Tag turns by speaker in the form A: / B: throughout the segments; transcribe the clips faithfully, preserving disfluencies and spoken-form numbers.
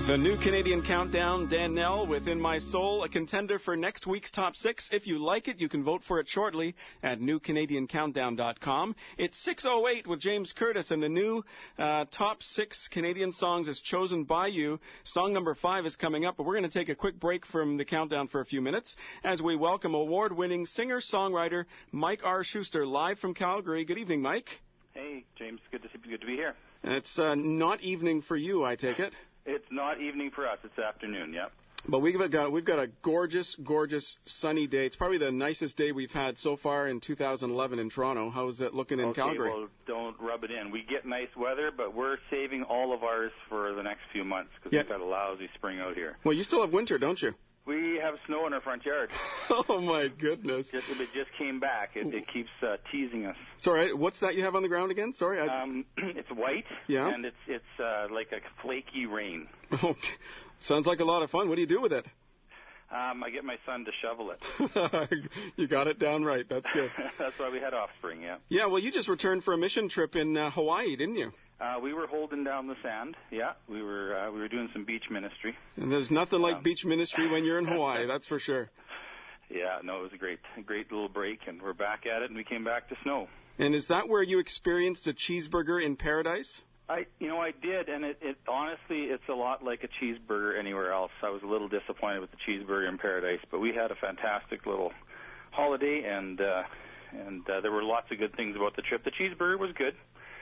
A: The new Canadian Countdown, Dan Nell, Within My Soul, a contender for next week's Top six. If you like it, you can vote for it shortly at new canadian countdown dot com. It's six oh eight with James Curtis, and the new uh, Top six Canadian songs is chosen by you. Song number five is coming up, but we're going to take a quick break from the countdown for a few minutes as we welcome award-winning singer-songwriter Mike R. Schuster, live from Calgary. Good evening, Mike.
B: Hey, James. Good to see you. Good to be here.
A: It's uh, not evening for you, I take it.
B: It's not evening for us. It's afternoon, yep.
A: But we've got we've got a gorgeous, gorgeous sunny day. It's probably the nicest day we've had so far in two thousand eleven in Toronto. How's it looking in
B: okay,
A: Calgary?
B: Well, don't rub it in. We get nice weather, but we're saving all of ours for the next few months because
A: yeah.
B: we've got a lousy spring out here.
A: Well, you still have winter, don't you?
B: We have snow in our front yard.
A: Oh, my goodness.
B: Just, it just came back. It, it keeps uh, teasing us.
A: Sorry, what's that you have on the ground again? Sorry. I...
B: Um, it's white,
A: yeah.
B: and it's it's uh, like a flaky rain.
A: Okay. Sounds like a lot of fun. What do you do with it?
B: Um, I get my son to shovel it.
A: You got it down right. That's good.
B: That's why we had offspring, yeah.
A: Yeah, well, you just returned for a mission trip in uh, Hawaii, didn't you?
B: Uh, we were holding down the sand, yeah. We were uh, we were doing some beach ministry.
A: And there's nothing like
B: um,
A: beach ministry when you're in Hawaii, that's for sure.
B: Yeah, no, it was a great, a great little break, and we're back at it, and we came back to snow.
A: And is that where you experienced a cheeseburger in paradise?
B: I, you know, I did, and it, it honestly, it's a lot like a cheeseburger anywhere else. I was a little disappointed with the cheeseburger in paradise, but we had a fantastic little holiday, and uh, and uh, there were lots of good things about the trip. The cheeseburger was good.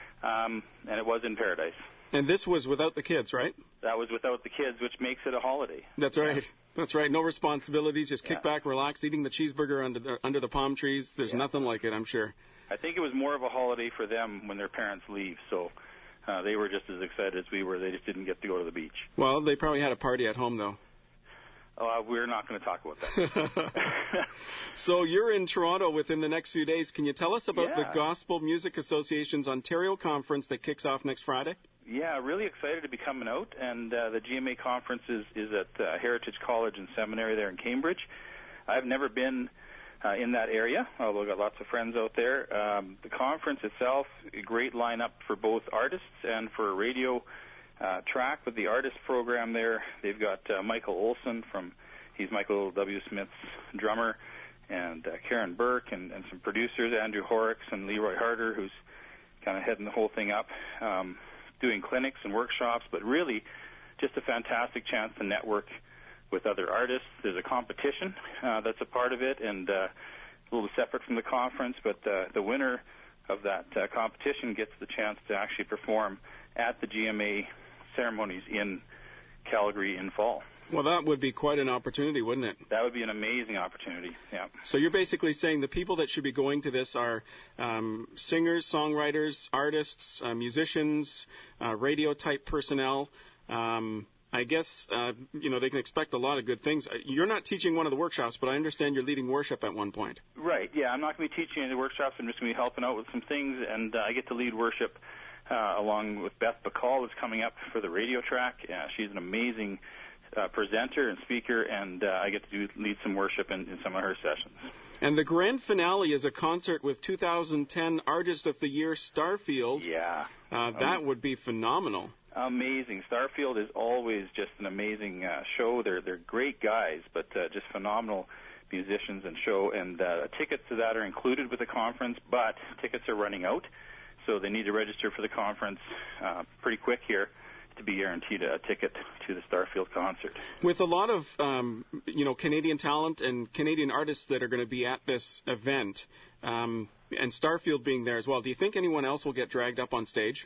B: Um, and it was in paradise.
A: And this was without the kids, right?
B: That was without the kids, which makes it a holiday.
A: That's right. Yeah. That's right. No responsibilities. Just kick
B: yeah.
A: back, relax, eating the cheeseburger under the, under the palm trees. There's
B: yeah.
A: nothing like it, I'm sure.
B: I think it was more of a holiday for them when their parents leave. So uh, they were just as excited as we were. They just didn't get to go to the beach.
A: Well, they probably had a party at home, though.
B: Uh, we're not going to talk about that.
A: So you're in Toronto within the next few days. Can you tell us about
B: yeah.
A: the Gospel Music Association's Ontario Conference that kicks off next Friday?
B: Yeah, really excited to be coming out. And uh, the G M A conference is, is at uh, Heritage College and Seminary there in Cambridge. I've never been uh, in that area, although I've got lots of friends out there. Um, the conference itself, a great lineup for both artists and for radio Uh, track with the artist program there. They've got uh, Michael Olson from, he's Michael W. Smith's drummer, and uh, Karen Burke and, and some producers, Andrew Horrocks and Leroy Harder, who's kind of heading the whole thing up, um, doing clinics and workshops, but really just a fantastic chance to network with other artists. There's a competition uh, that's a part of it, and uh, a little separate from the conference, but uh, the winner of that uh, competition gets the chance to actually perform at the G M A ceremonies in Calgary in fall.
A: Well, that would be quite an opportunity, wouldn't it?
B: That would be an amazing opportunity, yeah.
A: So you're basically saying the people that should be going to this are um, singers, songwriters, artists, uh, musicians, uh, radio-type personnel. Um, I guess, uh, you know, they can expect a lot of good things. You're not teaching one of the workshops, but I understand you're leading worship at one point.
B: Right, yeah. I'm not going to be teaching any of the workshops. I'm just going to be helping out with some things, and uh, I get to lead worship Uh, along with Beth Bacall, who's coming up for the radio track. Uh, she's an amazing uh, presenter and speaker, and uh, I get to do, lead some worship in, in some of her sessions.
A: And the grand finale is a concert with two thousand ten Artist of the Year Starfield.
B: Yeah.
A: Uh, that um, would be phenomenal.
B: Amazing. Starfield is always just an amazing uh, show. They're, they're great guys, but uh, just phenomenal musicians and show. And uh, tickets to that are included with the conference, but tickets are running out. So they need to register for the conference uh, pretty quick here to be guaranteed a ticket to the Starfield concert.
A: With a lot of, um, you know, Canadian talent and Canadian artists that are going to be at this event, um, and Starfield being there as well, do you think anyone else will get dragged up on stage?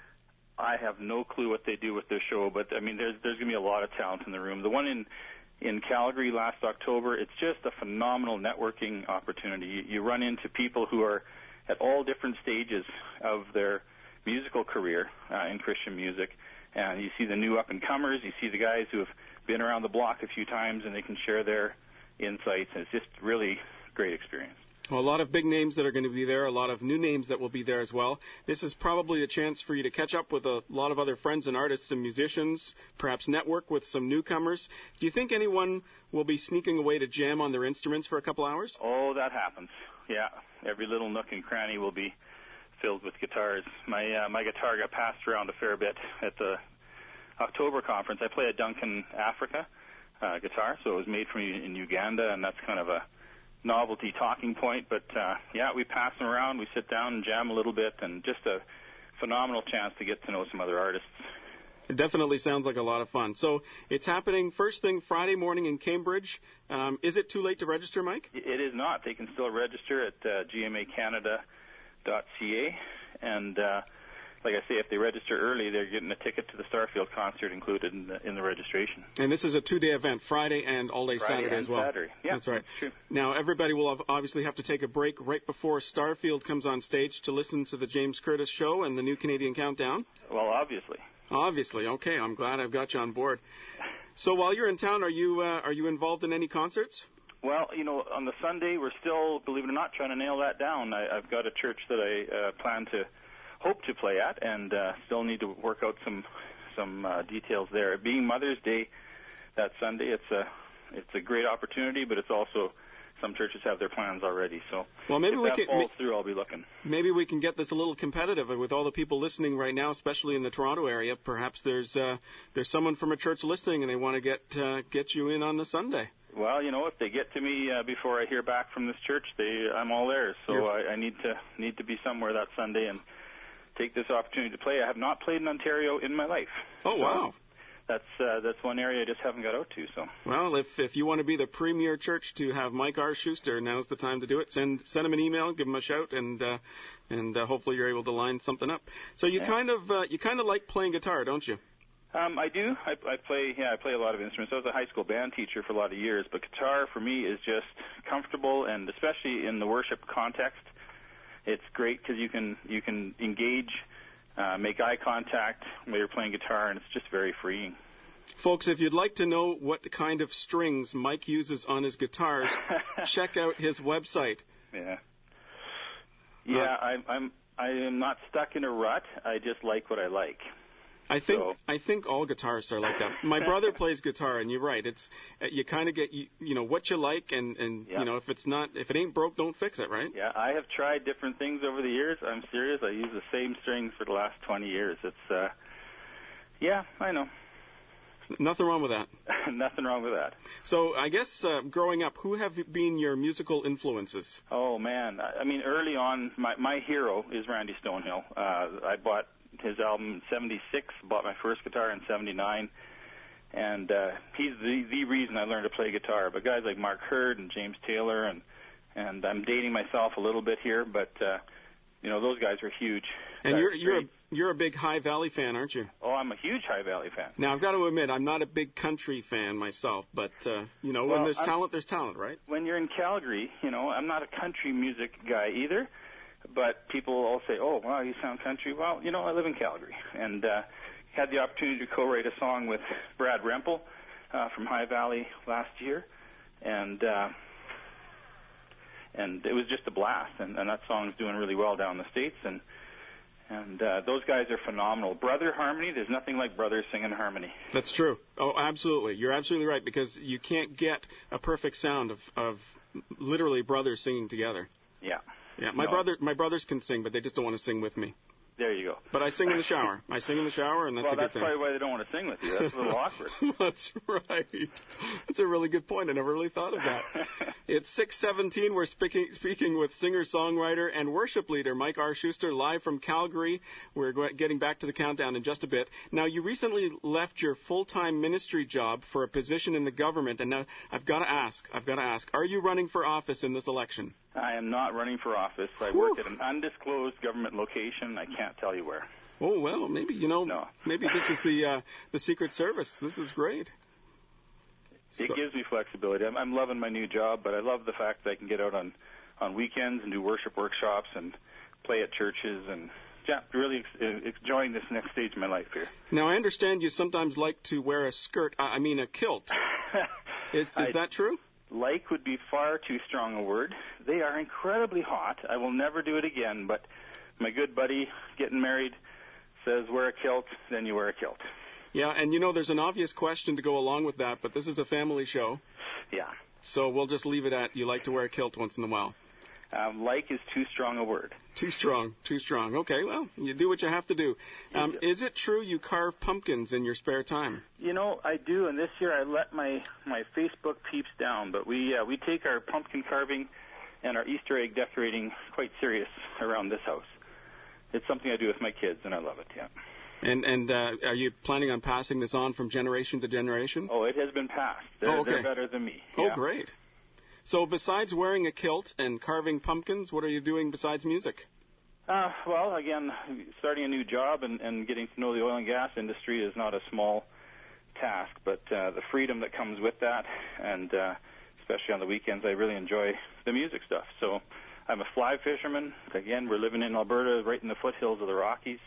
B: I have no clue what they do with their show, but, I mean, there's there's going to be a lot of talent in the room. The one in, in Calgary last October, it's just a phenomenal networking opportunity. You, you run into people who are at all different stages of their musical career uh, in Christian music. And you see the new up-and-comers, you see the guys who have been around the block a few times, and they can share their insights. And it's just really a great experience.
A: Well, a lot of big names that are going to be there, a lot of new names that will be there as well. This is probably a chance for you to catch up with a lot of other friends and artists and musicians, perhaps network with some newcomers. Do you think anyone will be sneaking away to jam on their instruments for a couple hours?
B: Oh, that happens. Yeah, every little nook and cranny will be filled with guitars. My uh, my guitar got passed around a fair bit at the October conference. I play a Duncan Africa uh, guitar, so it was made for me in Uganda, and that's kind of a novelty talking point. But uh, yeah, we pass them around, we sit down and jam a little bit, and just a phenomenal chance to get to know some other artists.
A: It definitely sounds like a lot of fun. So it's happening first thing Friday morning in Cambridge. Um, is it too late to register, Mike?
B: It is not. They can still register at uh, g m a canada dot c a, and uh, like I say, if they register early, they're getting a ticket to the Starfield concert included in the, in the registration.
A: And this is a two-day event, Friday and all-day
B: Friday
A: Saturday
B: and
A: as well.
B: Saturday. Yeah,
A: that's right.
B: That's true.
A: Now, everybody will have obviously have to take a break right before Starfield comes on stage to listen to the James Curtis Show and the New Canadian Countdown.
B: Well, obviously.
A: Obviously. Okay, I'm glad I've got you on board. So while you're in town, are you uh, are you involved in any concerts?
B: Well, you know, on the Sunday, we're still, believe it or not, trying to nail that down. I, I've got a church that I uh, plan to hope to play at, and uh, still need to work out some some uh, details there. Being Mother's Day that Sunday, it's a it's a great opportunity, but it's also some churches have their plans already. So
A: well, maybe
B: if
A: we
B: that
A: can,
B: falls through, I'll be looking.
A: Maybe we can get this a little competitive with all the people listening right now, especially in the Toronto area. Perhaps there's uh, there's someone from a church listening, and they want to get uh, get you in on the Sunday.
B: Well, you know, if they get to me uh, before I hear back from this church, they I'm all theirs. So I, I need to need to be somewhere that Sunday and take this opportunity to play. I have not played in Ontario in my life.
A: Oh,
B: so
A: wow.
B: That's uh, that's one area I just haven't got out to. So.
A: Well, if if you want to be the premier church to have Mike R. Schuster, now's the time to do it. Send send him an email, give him a shout, and uh, and uh, hopefully you're able to line something up. So you
B: yeah.
A: kind of uh, you kind of like playing guitar, don't you?
B: Um, I do. I, I play. Yeah, I play a lot of instruments. I was a high school band teacher for a lot of years, but guitar for me is just comfortable, and especially in the worship context, it's great because you can you can engage. Uh, make eye contact when you're playing guitar, and it's just very freeing.
A: Folks, if you'd like to know what kind of strings Mike uses on his guitars, check out his website.
B: Yeah. Yeah, uh, I'm, I'm, I am not stuck in a rut. I just like what I like.
A: I think
B: so.
A: I think all guitarists are like that. My brother plays guitar, and you're right. It's you kind of get you, you know what you like, and and
B: yeah.
A: you know if it's not if it ain't broke, don't fix it, right?
B: Yeah, I have tried different things over the years. I'm serious. I use the same strings for the last twenty years. It's uh, yeah, I know.
A: Nothing wrong with that.
B: Nothing wrong with that.
A: So I guess uh, growing up, who have been your musical influences?
B: Oh man, I mean early on, my my hero is Randy Stonehill. Uh, I bought his album in seventy-six, bought my first guitar in seventy-nine, and uh, he's the the reason I learned to play guitar. But guys like Mark Hurd and James Taylor, and and I'm dating myself a little bit here, but uh, you know those guys are huge.
A: And
B: They're
A: you're you're a,
B: great.
A: you're a big High Valley fan, aren't you?
B: Oh, I'm a huge High Valley fan.
A: Now I've got to admit, I'm not a big country fan myself, but uh, you know
B: well,
A: when there's
B: I'm,
A: talent, there's talent, right?
B: When you're in Calgary, you know I'm not a country music guy either. But people all say, oh, wow, you sound country. Well, you know, I live in Calgary. And uh, had the opportunity to co-write a song with Brad Rempel uh, from High Valley last year. And uh, and it was just a blast. And, and that song's doing really well down in the States. And and uh, those guys are phenomenal. Brother harmony, there's nothing like brothers singing harmony.
A: That's true. Oh, absolutely. You're absolutely right, because you can't get a perfect sound of, of literally brothers singing together.
B: Yeah.
A: Yeah, my
B: no.
A: brother, my brothers can sing, but they just don't want to sing with me.
B: There you go.
A: But I sing in the shower. I sing in the shower, and that's
B: well,
A: a good
B: that's
A: thing.
B: Well, that's probably why they don't want to sing with you. That's a little awkward.
A: That's right. That's a really good point. I never really thought of that. It's six seventeen. We're speaking speaking with singer-songwriter and worship leader Mike R. Schuster, live from Calgary. We're go- getting back to the countdown in just a bit. Now, you recently left your full-time ministry job for a position in the government, and now I've got to ask, I've got to ask, are you running for office in this election?
B: I am not running for office. I
A: Whew.
B: work at an undisclosed government location. I can't tell you where.
A: Oh, well, maybe, you know,
B: no.
A: maybe this is the uh, the Secret Service. This is great.
B: It
A: so.
B: gives me flexibility. I'm, I'm loving my new job, but I love the fact that I can get out on, on weekends and do worship workshops and play at churches and yeah, really ex- enjoying this next stage of my life here.
A: Now, I understand you sometimes like to wear a skirt, uh, I mean a kilt. Is, is
B: I,
A: that true?
B: Like would be far too strong a word. They are incredibly hot. I will never do it again, but my good buddy getting married says wear a kilt, then you wear a kilt.
A: Yeah, and you know there's an obvious question to go along with that, but this is a family show.
B: Yeah.
A: So we'll just leave it at you like to wear a kilt once in a while.
B: Um, like is too strong a word.
A: Too strong, too strong. Okay, well, you do what you have to do. Um, is it true you carve pumpkins in your spare time?
B: You know, I do, and this year I let my, my Facebook peeps down, but we uh, we take our pumpkin carving and our Easter egg decorating quite serious around this house. It's something I do with my kids, and I love it, yeah.
A: And and uh, are you planning on passing this on from generation to generation?
B: Oh, it has been passed. They're,
A: oh, okay.
B: they're better than me.
A: Oh,
B: yeah.
A: Great. So besides wearing a kilt and carving pumpkins, what are you doing besides music?
B: Uh, well, again, starting a new job and, and getting to know the oil and gas industry is not a small task, but uh, the freedom that comes with that, and uh, especially on the weekends, I really enjoy the music stuff. So I'm a fly fisherman. Again, we're living in Alberta, right in the foothills of the Rockies,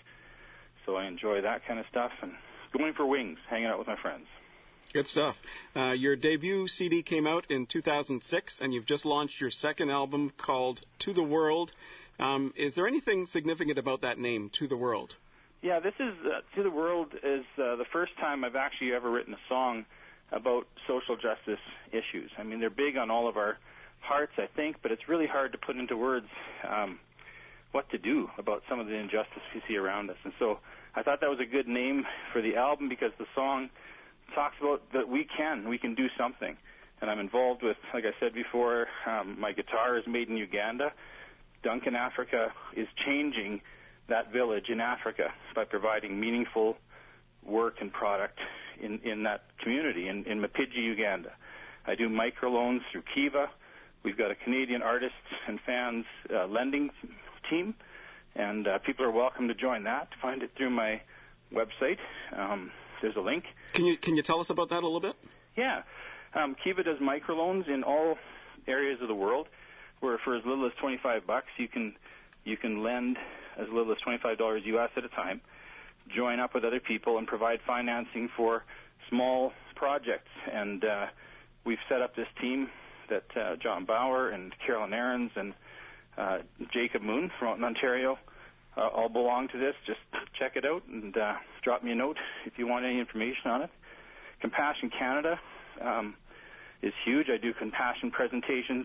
B: so I enjoy that kind of stuff, and going for wings, hanging out with my friends.
A: Good stuff. Uh, your debut C D came out in two thousand six, and you've just launched your second album called To the World. Um, is there anything significant about that name, To the World?
B: Yeah, this is, uh, To the World is uh, the first time I've actually ever written a song about social justice issues. I mean, they're big on all of our hearts, I think, but it's really hard to put into words um, what to do about some of the injustice we see around us. And so I thought that was a good name for the album because the song talks about that we can, we can do something. And I'm involved with, like I said before, um, my guitar is made in Uganda. Duncan Africa is changing that village in Africa by providing meaningful work and product in, in that community, in, in Mapigi, Uganda. I do microloans through Kiva. We've got a Canadian artists and fans uh, lending team, and uh, people are welcome to join that. Find it through my website. Um, there's a link.
A: Can you can you tell us about that a little bit?
B: Yeah. Um, Kiva does microloans in all areas of the world, where for as little as twenty-five bucks, you can you can lend as little as twenty-five dollars U S at a time, join up with other people, and provide financing for small projects. And uh, we've set up this team that uh, John Bauer and Carolyn Aarons and uh, Jacob Moon from out in Ontario uh, all belong to this. Just check it out and uh, drop me a note if you want any information on it. Compassion Canada um, is huge. I do compassion presentations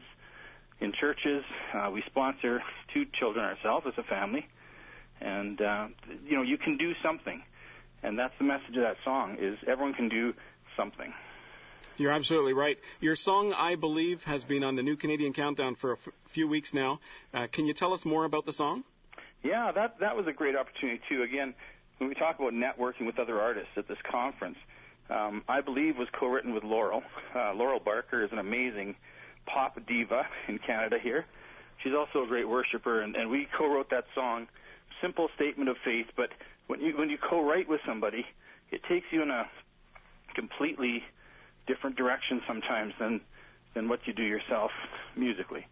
B: in churches. Uh, we sponsor two children ourselves as a family. And, uh, you know, you can do something. And that's the message of that song, is everyone can do something.
A: You're absolutely right. Your song, I Believe, has been on the New Canadian Countdown for a f- few weeks now. Uh, can you tell us more about the song?
B: Yeah, that that was a great opportunity, too. Again, when we talk about networking with other artists at this conference, um, I Believe was co-written with Laurel. Uh, Laurel Barker is an amazing pop diva in Canada here. She's also a great worshiper, and, and we co-wrote that song, simple statement of faith, but when you when you co-write with somebody, it takes you in a completely different direction sometimes than than what you do yourself musically.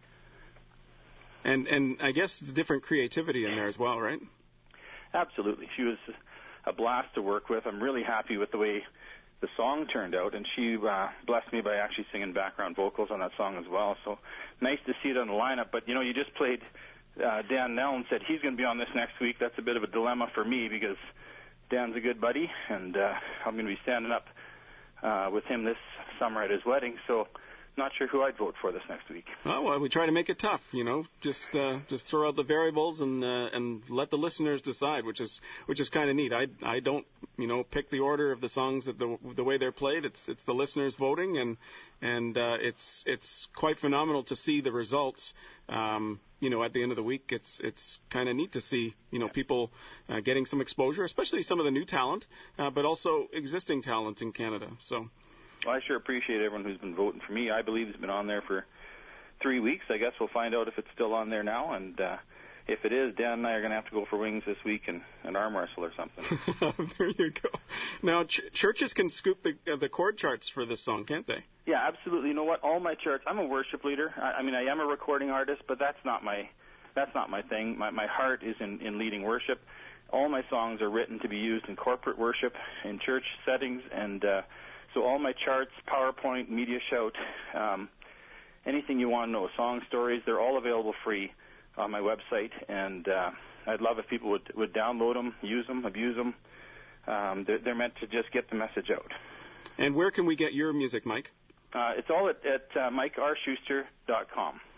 A: And and I guess the different creativity in there as well, right?
B: Absolutely. She was a blast to work with. I'm really happy with the way the song turned out, and she uh, blessed me by actually singing background vocals on that song as well. So nice to see it on the lineup. But, you know, you just played uh, Dan Nell and said he's going to be on this next week. That's a bit of a dilemma for me because Dan's a good buddy, and uh, I'm going to be standing up uh, with him this summer at his wedding. So not sure who I'd vote for this next week.
A: Oh, well, we try to make it tough, you know. Just uh, just throw out the variables and uh, and let the listeners decide, which is which is kind of neat. I I don't you know pick the order of the songs that the the way they're played. It's it's the listeners voting, and and uh, it's it's quite phenomenal to see the results. Um, you know, at the end of the week, it's it's kind of neat to see you know people uh, getting some exposure, especially some of the new talent, uh, but also existing talent in Canada. So.
B: Well, I sure appreciate everyone who's been voting for me. I Believe it's been on there for three weeks. I guess we'll find out if it's still on there now. And uh, if it is, Dan and I are going to have to go for wings this week and an arm wrestle or something.
A: There you go. Now, ch- churches can scoop the uh, the chord charts for this song, can't they?
B: Yeah, absolutely. You know what? All my charts. I'm a worship leader. I, I mean, I am a recording artist, but that's not my that's not my thing. My my heart is in, in leading worship. All my songs are written to be used in corporate worship, in church settings, and uh, so all my charts, PowerPoint, Media Shout, um, anything you want to know, song stories, they're all available free on my website. And uh, I'd love if people would, would download them, use them, abuse them. Um, they're, they're meant to just get the message out.
A: And where can we get your music, Mike?
B: Uh, it's all at, at uh, mike r schuster dot com.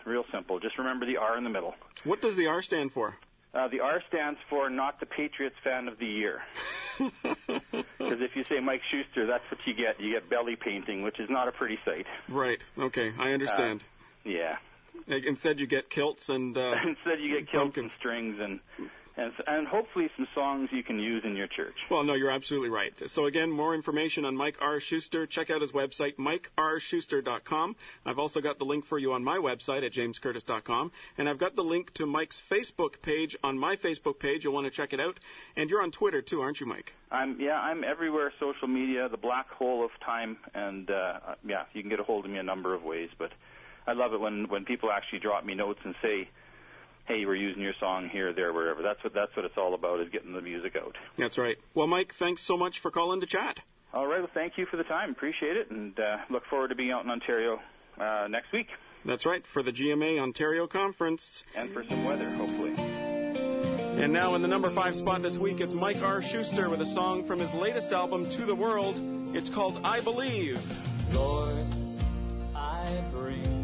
B: real simple. Just remember the R in the middle.
A: What does the R stand for?
B: Uh, the R stands for Not the Patriots Fan of the Year. Because if you say Mike Schuster, that's what you get. You get belly painting, which is not a pretty sight.
A: Right. Okay, I understand.
B: Uh, yeah.
A: Instead, you get kilts and uh,
B: Instead, you get kilts and strings and, and and hopefully some songs you can use in your church.
A: Well, no, you're absolutely right. So again, more information on Mike R. Schuster. Check out his website, mike r schuster dot com. I've also got the link for you on my website at james curtis dot com. And I've got the link to Mike's Facebook page on my Facebook page. You'll want to check it out. And you're on Twitter, too, aren't you, Mike?
B: I'm Yeah, I'm everywhere, social media, the black hole of time. And, uh, yeah, you can get a hold of me a number of ways. But I love it when, when people actually drop me notes and say, hey, we're using your song here, there, wherever. That's what that's what it's all about, is getting the music out.
A: That's right. Well, Mike, thanks so much for calling to chat.
B: All right. Well, thank you for the time. Appreciate it, and uh, look forward to being out in Ontario uh, next week.
A: That's right, for the G M A Ontario Conference.
B: And for some weather, hopefully.
A: And now in the number five spot this week, it's Mike R. Schuster with a song from his latest album, To the World. It's called I Believe.
C: Lord, I bring